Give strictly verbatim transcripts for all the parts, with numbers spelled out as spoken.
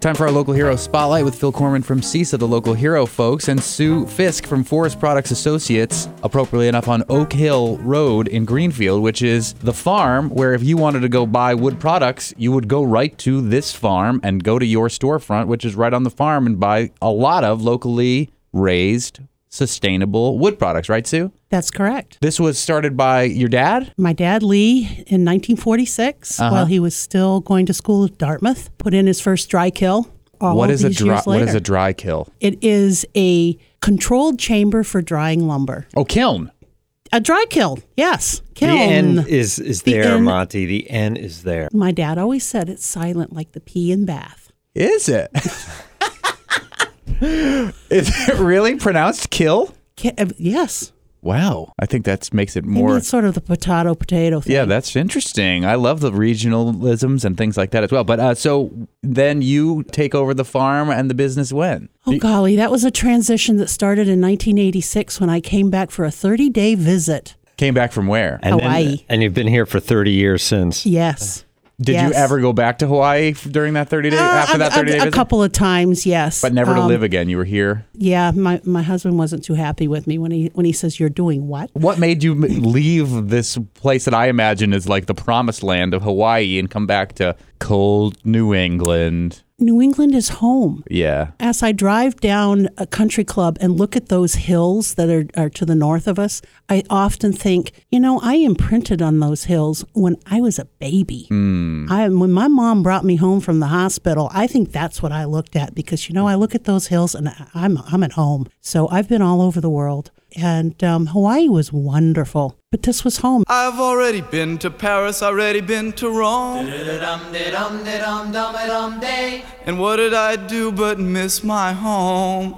Time for our Local Hero Spotlight with Phil Corman from CISA, the Local Hero folks, and Sue Fisk from Forest Products Associates, appropriately enough on Oak Hill Road in Greenfield, which is the farm where if you wanted to go buy wood products, you would go right to this farm and go to your storefront, which is right on the farm, and buy a lot of locally raised, sustainable wood products, right, Sue? That's correct. This was started by your dad? My dad, Lee, in nineteen forty-six, uh-huh. while he was still going to school at Dartmouth, put in his first dry kill. All what is a dry? What later. is a dry kill? It is a controlled chamber for drying lumber. Oh, kiln. A dry kiln, yes. Kiln. The N is, is The there, N- Monty. The N is there. My dad always said it's silent like the P in Bath. Is it? Is it really pronounced kill? Ki- uh, yes. Wow. I think that makes it more... Maybe it's sort of the potato-potato thing. Yeah, that's interesting. I love the regionalisms and things like that as well. But uh, so then you take over the farm and the business when? Oh, golly, that was a transition that started in nineteen eighty-six when I came back for a thirty-day visit. Came back from where? And Hawaii. Then, and you've been here for thirty years since. Yes. Did yes. you ever go back to Hawaii during that thirty days, uh, after a, that thirty a, day a visit? couple of times, yes. But never to um, live again. You were here? Yeah, my, my husband wasn't too happy with me when he when he says, "You're doing what?" What made you m- leave this place that I imagine is like the promised land of Hawaii and come back to cold New England? New England is home. Yeah. As I drive down a country club and look at those hills that are, are to the north of us, I often think, you know, I imprinted on those hills when I was a baby. Mm. I, when my mom brought me home from the hospital, I think that's what I looked at because, you know, I look at those hills and I'm, I'm at home. So I've been all over the world. And um, Hawaii was wonderful, but this was home. I've already been to Paris, already been to Rome. And what did I do but miss my home?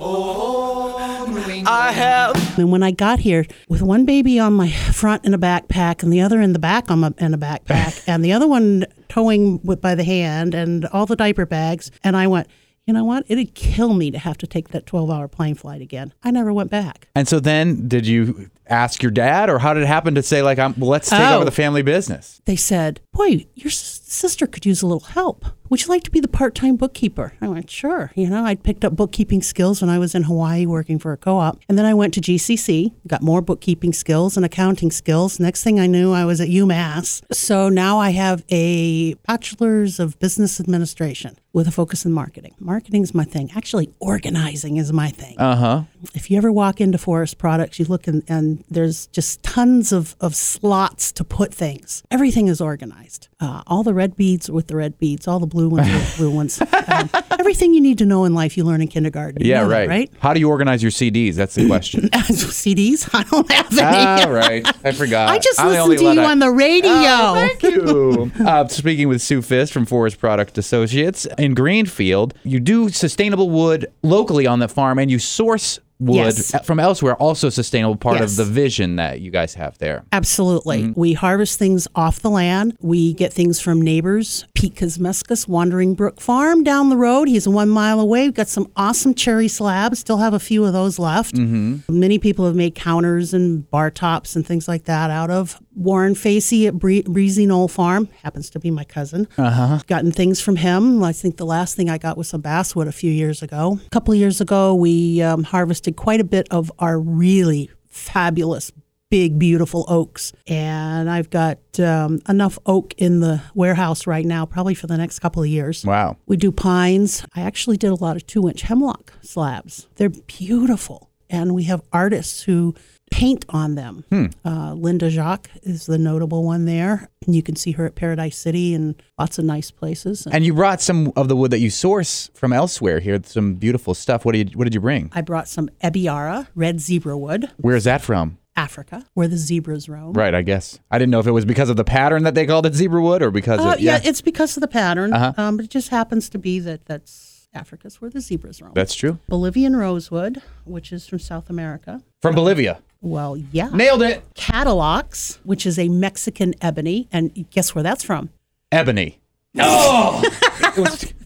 Oh, New England. I have. And when I got here, with one baby on my front in a backpack and the other in the back on my, in a backpack, and the other one towing with, by the hand and all the diaper bags, and I went, you know what? It'd kill me to have to take that twelve-hour plane flight again. I never went back. And so then did you ask your dad, or how did it happen to say, like, I'm, well, let's take Oh. over the family business? They said, boy, your s- sister could use a little help. Would you like to be the part-time bookkeeper? I went, sure. You know, I'd picked up bookkeeping skills when I was in Hawaii working for a co-op. And then I went to G C C, got more bookkeeping skills and accounting skills. Next thing I knew, I was at UMass. So now I have a bachelor's of business administration with a focus in marketing. Marketing is my thing. Actually, organizing is my thing. Uh-huh. If you ever walk into Forest Products, you look in, and there's just tons of, of slots to put things. Everything is organized. Uh, all the red beads with the red beads, all the blue ones with the blue ones. Um, everything you need to know in life you learn in kindergarten. You Yeah, know that, right. right? How do you organize your C Ds? That's the question. C Ds? I don't have any. Ah, right. I forgot. I just I'm the listen only to one you I- on the radio. Oh, thank you. uh, speaking with Sue Fisk from Forest Product Associates in Greenfield, you do sustainable wood locally on the farm, and you source wood Yes. from elsewhere, also sustainable part Yes. of the vision that you guys have there. Absolutely. Mm-hmm. We harvest things off the land. We get things from neighbors. Pete Kosmeskis, Wandering Brook Farm down the road. He's one mile away. We've got some awesome cherry slabs. Still have a few of those left. Mm-hmm. Many people have made counters and bar tops and things like that out of. Warren Facey at Bree- Breezy Knoll Farm, happens to be my cousin. Uh-huh. Gotten things from him. I think the last thing I got was some basswood a few years ago. A couple of years ago, we um, harvested quite a bit of our really fabulous, big, beautiful oaks. And I've got um, enough oak in the warehouse right now, probably for the next couple of years. Wow. We do pines. I actually did a lot of two-inch hemlock slabs. They're beautiful. And we have artists who paint on them. Hmm. Uh, Linda Jacques is the notable one there. And you can see her at Paradise City and lots of nice places. And you brought some of the wood that you source from elsewhere here, some beautiful stuff. What did you, what did you bring? I brought some Ebiara, red zebra wood, Where is that from? Africa, where the zebras roam. Right, I guess. I didn't know if it was because of the pattern that they called it zebra wood or because Uh, of... yeah, it's because of the pattern. Uh-huh. Um, it just happens to be that that's Africa's where the zebras roam. That's true. Bolivian rosewood, which is from South America. From Bolivia. Well, yeah. Nailed it. Catalox, which is a Mexican ebony. And guess where that's from? Ebony. Oh! It was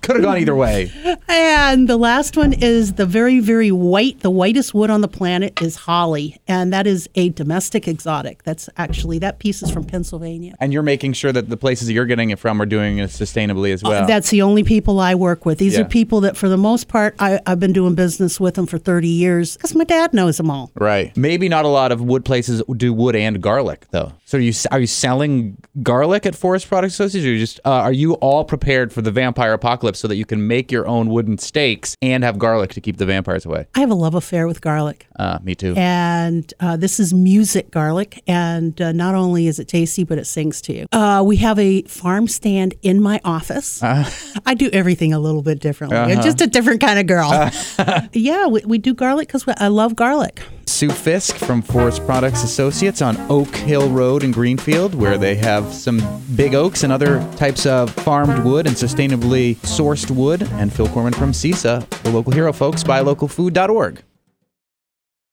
Could have gone either way. And the last one is the very, very white, the whitest wood on the planet is holly. And that is a domestic exotic. That's actually, that piece is from Pennsylvania. And you're making sure that the places that you're getting it from are doing it sustainably as well. Uh, that's the only people I work with. These Yeah. are people that, for the most part, I, I've been doing business with them for thirty years because my dad knows them all. Right. Maybe not a lot of wood places do wood and garlic, though. So are you are you selling garlic at Forest Products Associates, or you just uh, are you all prepared for the vampire apocalypse so that you can make your own wooden stakes and have garlic to keep the vampires away? I have a love affair with garlic. Uh, me too. And uh, this is music garlic. And uh, not only is it tasty, but it sings to you. Uh, we have a farm stand in my office. Uh, I do everything a little bit differently. Uh-huh. I'm just a different kind of girl. Uh, yeah, we, we do garlic because I love garlic. Sue Fisk from Forest Products Associates on Oak Hill Road in Greenfield, where they have some big oaks and other types of farmed wood and sustainably sourced wood. And Phil Corman from CISA, the local hero folks, buy local food dot org.